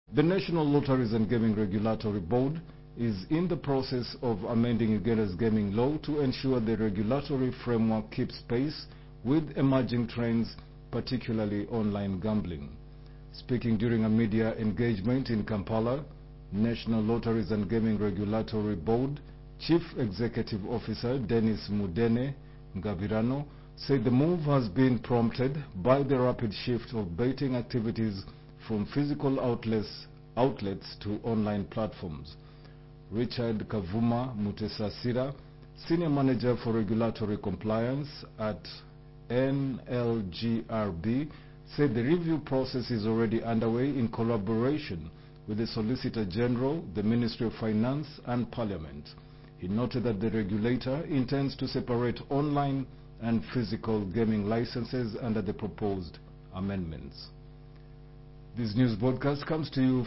The National Lotteries and Gaming Regulatory Board is in the process of amending Uganda's gaming law to ensure the regulatory framework keeps pace with emerging trends, particularly online gambling. Speaking during a media engagement in Kampala, National Lotteries and Gaming Regulatory Board Chief Executive Officer Dennis Mudene Ngabirano said the move has been prompted by the rapid shift of betting activities from physical outlets to online platforms. Richard Kavuma Mutesasira, Senior Manager for Regulatory Compliance at NLGRB, said the review process is already underway in collaboration with the Solicitor General, the Ministry of Finance and Parliament. He noted that the regulator intends to separate online and physical gaming licenses under the proposed amendments. This news broadcast comes to you